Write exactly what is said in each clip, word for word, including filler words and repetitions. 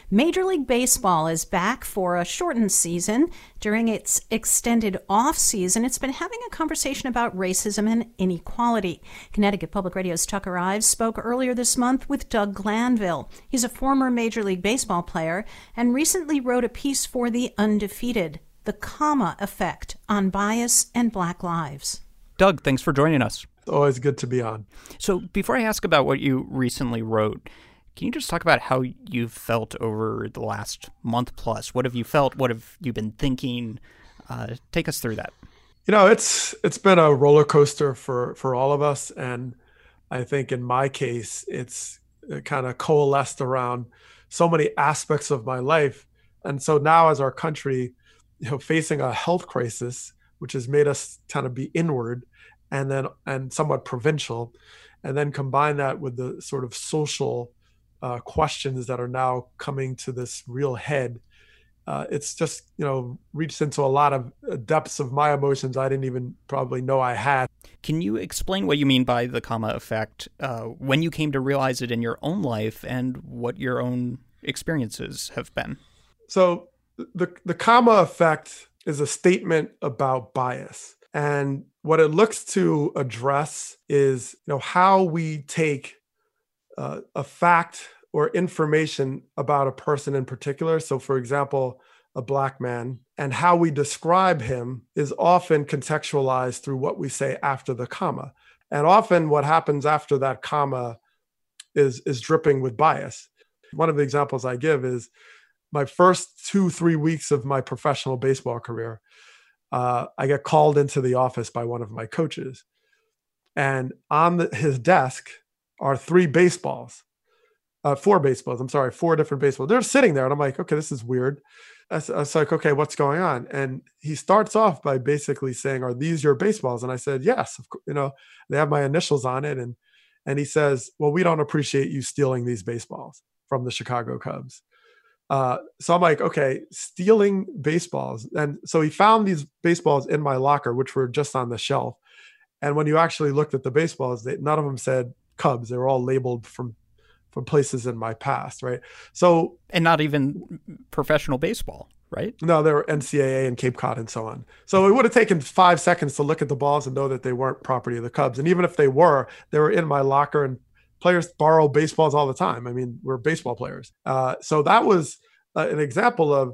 Major League Baseball is back for a shortened season. During its extended off-season, it's been having a conversation about racism and inequality. Connecticut Public Radio's Tucker Ives spoke earlier this month with Doug Glanville. He's a former Major League Baseball player and recently wrote a piece for The Undefeated, The Comma Effect on Bias and Black Lives. Doug, thanks for joining us. It's always good to be on. So before I ask about what you recently wrote, can you just talk about how you've felt over the last month plus? What have you felt? What have you been thinking? Uh, take us through that. You know, it's it's been a roller coaster for, for all of us. And I think in my case, it's kind of coalesced around so many aspects of my life. And so now as our country, you know, facing a health crisis, which has made us kind of be inward and then and somewhat provincial, and then combine that with the sort of social Uh, questions that are now coming to this real head. Uh, it's just, you know, reached into a lot of depths of my emotions I didn't even probably know I had. Can you explain what you mean by the comma effect, uh, when you came to realize it in your own life and what your own experiences have been? So the, the comma effect is a statement about bias. And what it looks to address is, you know, how we take Uh, a fact or information about a person in particular. So for example, a Black man, and how we describe him is often contextualized through what we say after the comma. And often what happens after that comma is, is dripping with bias. One of the examples I give is my first two, three weeks of my professional baseball career. Uh, I get called into the office by one of my coaches. And on the, his desk are three baseballs, uh, four baseballs. I'm sorry, four different baseballs. They're sitting there. And I'm like, okay, this is weird. I was, I was like, okay, what's going on? And he starts off by basically saying, are these your baseballs? And I said, yes, of course, you know, they have my initials on it. And, and he says, well, we don't appreciate you stealing these baseballs from the Chicago Cubs. Uh, so I'm like, okay, stealing baseballs. And so he found these baseballs in my locker, which were just on the shelf. And when you actually looked at the baseballs, they, none of them said Cubs. They were all labeled from from places in my past, right? So, and not even professional baseball, right? No, they were N C double A and Cape Cod and so on. So it would have taken five seconds to look at the balls and know that they weren't property of the Cubs. And even if they were, they were in my locker, and players borrow baseballs all the time. I mean, we're baseball players. Uh, so that was uh, an example of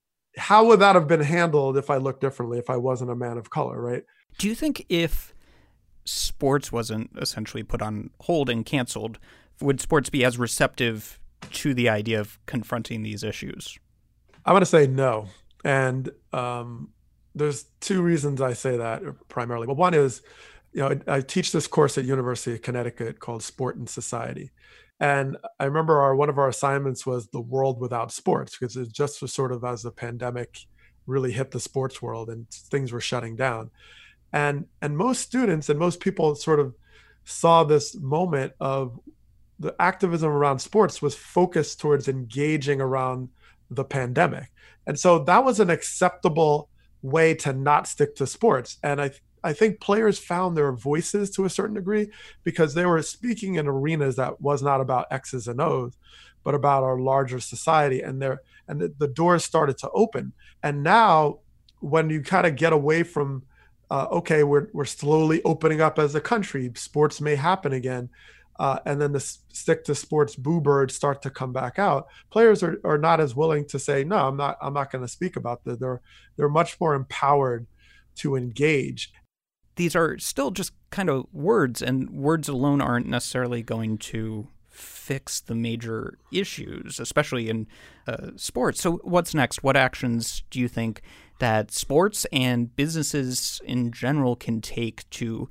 how would that have been handled if I looked differently, if I wasn't a man of color, right? Do you think if sports wasn't essentially put on hold and canceled, would sports be as receptive to the idea of confronting these issues? I'm going to say no. And um, there's two reasons I say that primarily. Well, one is, you know, I, I teach this course at University of Connecticut called Sport and Society. And I remember our, one of our assignments was the world without sports, because it just was sort of as the pandemic really hit the sports world and things were shutting down. And and most students and most people sort of saw this moment of the activism around sports was focused towards engaging around the pandemic. And so that was an acceptable way to not stick to sports. And I I think players found their voices to a certain degree because they were speaking in arenas that was not about X's and O's, but about our larger society. And there and the, the doors started to open. And now when you kind of get away from Uh, okay, we're we're slowly opening up as a country. Sports may happen again, uh, and then the stick to sports boo birds start to come back out. Players are, are not as willing to say no. I'm not. I'm not going to speak about that. They're they're much more empowered to engage. These are still just kind of words, and words alone aren't necessarily going to fix the major issues, especially in uh, sports. So what's next? What actions do you think that sports and businesses in general can take to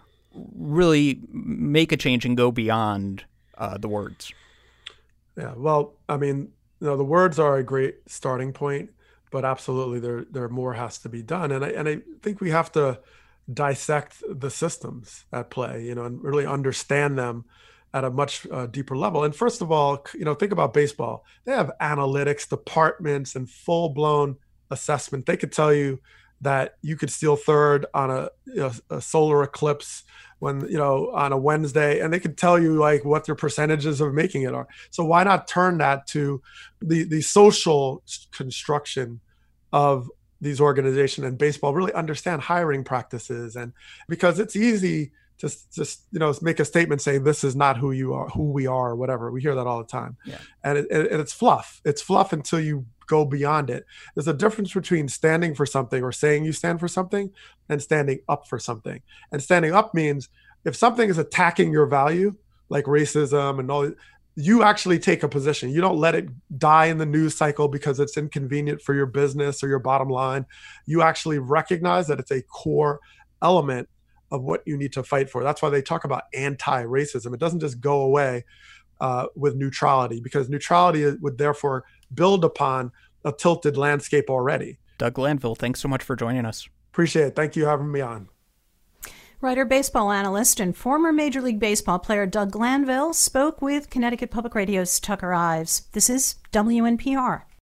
really make a change and go beyond uh, the words? Yeah, well, I mean, you know, the words are a great starting point, but absolutely there there more has to be done. And I and I think we have to dissect the systems at play, you know, and really understand them at a much uh, deeper level. And first of all, you know, think about baseball. They have analytics departments and full-blown assessment. They could tell you that you could steal third on a, you know, a solar eclipse when, you know, on a Wednesday, and they could tell you like what their percentages of making it are. So why not turn that to the, the social construction of these organizations, and baseball really understand hiring practices? And because it's easy to just, you know, make a statement saying this is not who you are, who we are, or whatever. We hear that all the time. Yeah. And, it, and it's fluff. It's fluff until you go beyond it. There's a difference between standing for something or saying you stand for something and standing up for something. And standing up means if something is attacking your value, like racism and all, you actually take a position. You don't let it die in the news cycle because it's inconvenient for your business or your bottom line. You actually recognize that it's a core element of what you need to fight for. That's why they talk about anti-racism. It doesn't just go away uh, with neutrality, because neutrality would therefore build upon a tilted landscape already. Doug Glanville, thanks so much for joining us. Appreciate it. Thank you for having me on. Writer, baseball analyst, and former Major League Baseball player Doug Glanville spoke with Connecticut Public Radio's Tucker Ives. This is W N P R.